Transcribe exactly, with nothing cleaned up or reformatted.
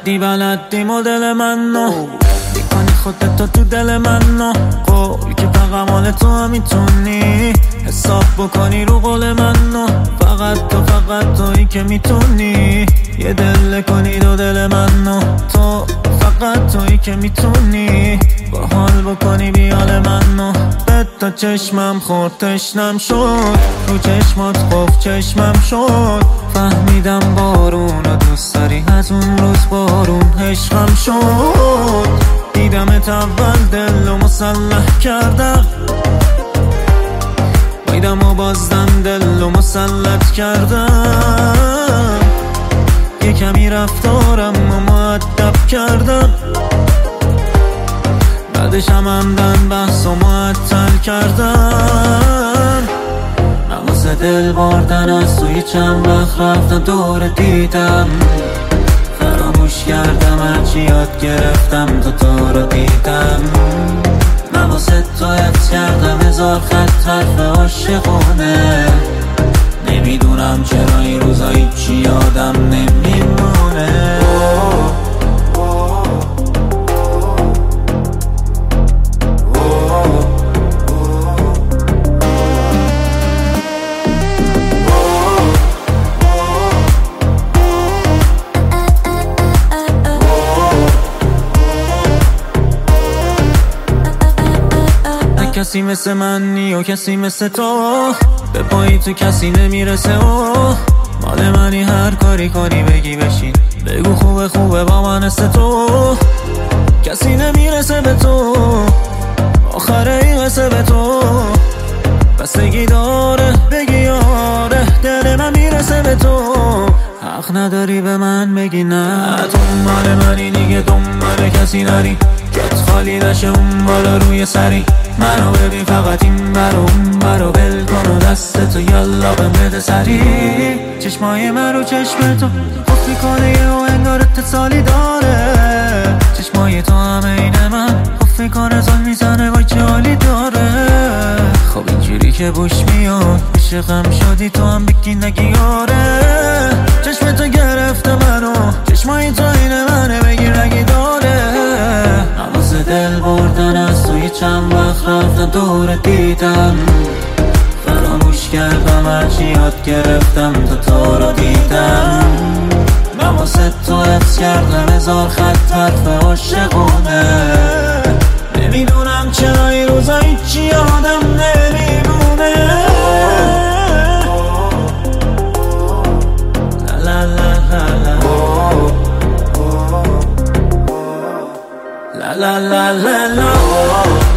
بلدی بلدی مدل منو میکنی خودتو تو دل منو قول که فقط مال تو میتونی حساب بکنی رو قول منو فقط تو فقط تویی که میتونی یه دل کنی دو دل منو تو فقط تویی که میتونی با حال بکنی بیال منو به تا چشمم خورد تشنم شد رو چشمات خوف چشمم شد فهمیدم بارون رو دوست داری از اون روز بارون عشقم شد دیدمت اول دل و مسلح کردم بایدم و بازدم دل و مسلط کردم یه کمی رفتارم و مؤدب کردم بعدش هم همدن بحث و معطل کردم نواسه دل بردن از توی چند وقت رفتم دور دیدم فراموش کردم هرچی یاد گرفتم تا تو رو دیدم نواسه تو حفظ کردم هزار خط حرف عاشقونه نمیدونم چرا این روزا هیچی یادم نمیمونه کسی مثل من نی و کسی مثل تو به پایی تو کسی نمیرسه و مال منی هر کاری کنی بگی بشین بگو خوبه خوبه با من است تو کسی نمیرسه به تو آخره این قصه به تو بستگی داره بگی آره دل من میرسه به تو حق نداری به من بگی نه تو مال منی دیگه دنبال کسی نری جات خالی نشه اون بالا روی سری منو ببین فقط این برو اون برو بل کن و دست تو یالا بهم بده سری چشمای من رو چشم تو خوف میکنه یه و انگار اتصالی داره چشمای تو همه این من خوف میکنه زل میزنه وای چه حالی داره خب اینجوری که بوش میاد عشقم شدی تو هم بگی نگی آره چشم تو گرفته منو چشمای تو این منه بگیر نگی داره نواسه دل بردن از توی چند وقت رفتم دور دیدم فراموش کردم هرچی یاد گرفتم تا تو رو دیدم نواسه تو حفظ کردم هزار خط حرف عاشقونه نمیدونم چرا این روزا هیچی یادم نمیمونه لا لا لا لا لا لا لا لا